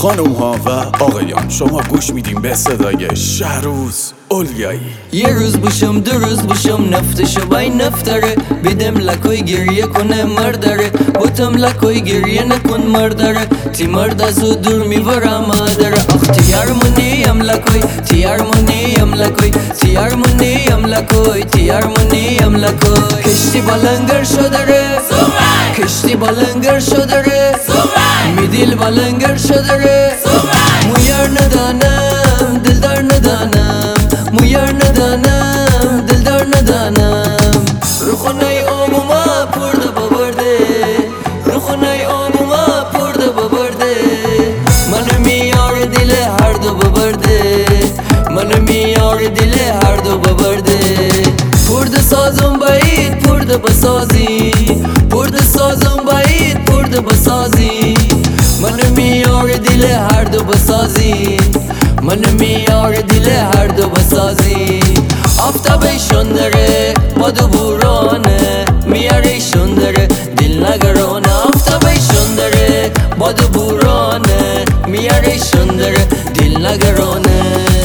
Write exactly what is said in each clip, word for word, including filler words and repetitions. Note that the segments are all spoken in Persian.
خانم ها و آقایان، شما گوش میدیم به صدای شهروز اولیایی. یه روز بوشم دو روز بوشم نفتشو بای نفتره بدم لکوی گریه کنه مرداره بوتم لکوی گریه نکن مرداره تی مرد ازو دور میورم مادره آخ تیارمونیم لکوی تیارمونیم لکوی تیارمونیم لکوی تیارمونیم لکوی کشتی بالنگر شدره کشتی بالنگر شدره میدیل بالنگر شدره مویر ندانم دلدار ندانم مویر ندانم دلدار ندانم رو خونای آموما پرده ببرده رو خونای آموما پرده ببرده منو میار دل هر دو ببرده منو میار دل هر دو ببرده پرده سازم باید پرده بسازی پرده سازم باید پرده بسازی منو میار دل هر دو بسازی منو میار دل هر دو بسازی آفتابشون داره باد و بورانه میاریشون داره دل نگرانه آفتابشون داره باد و بورانه میاریشون داره دل نگرانه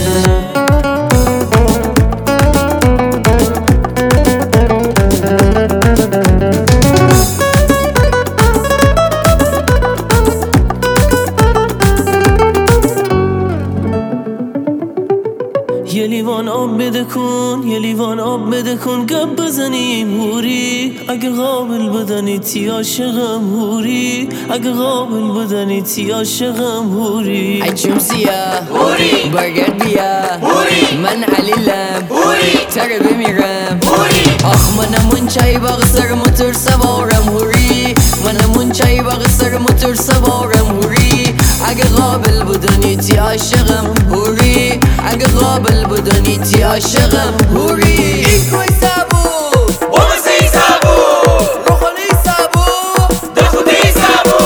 یه لیوان آب بده کن یه لیوان آب بده کن گپ بزنیم هوری اگه قابل بدنی تی عاشقم هوری اگه قابل بدنی تی عاشقم هوری ای چوم سیاه هوری برگرد بیا هوری من علیلم هوری تره بمیرم هوری آخ منمون چای باغ سر موتور سوارم هوری منمون چای باغ سر موتور سوارم هوری اگه قابل بدنی تی عاشقم هوری اگه قابل بدنی تی عاشقم هوری ایکوی سابو ومسی سابو روخانی سابو دخودی سابو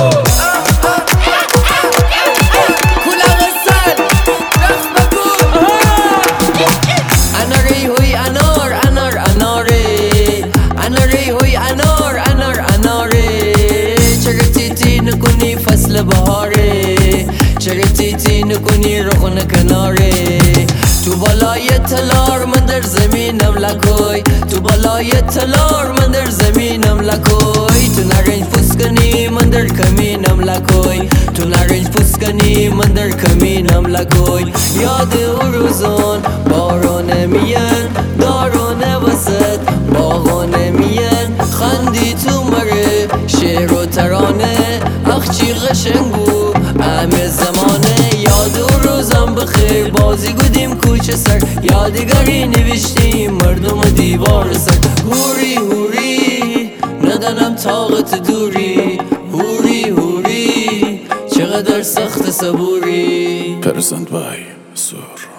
کلا غسل رقص بکن اناری هوی انار انار اناره اناری هوی انار انار اناره چرا تیتی نکنی فصل بهاره چرا تیتی نکنی رخون کناره تو بالای تلار من در زمینم لکوی تو بالای تلار من در زمینم لکوی تو نرنج پوست کنی من در کمینم لکوی تو نرنج پوست کنی من در کمینم لکوی یاد او روزان بارانه میان دارانه وسط باغانه میان خندی تو مره شعر و ترانه اخ چی قشنگو همه زمانه یاد او روزم بخیر بازی گودیم کوچه سر یادگاری نوشتیم مردم دیوار سر هوری هوری ندانم طاقت دوری هوری هوری چقدر سخت صبوری پرزنت بای سور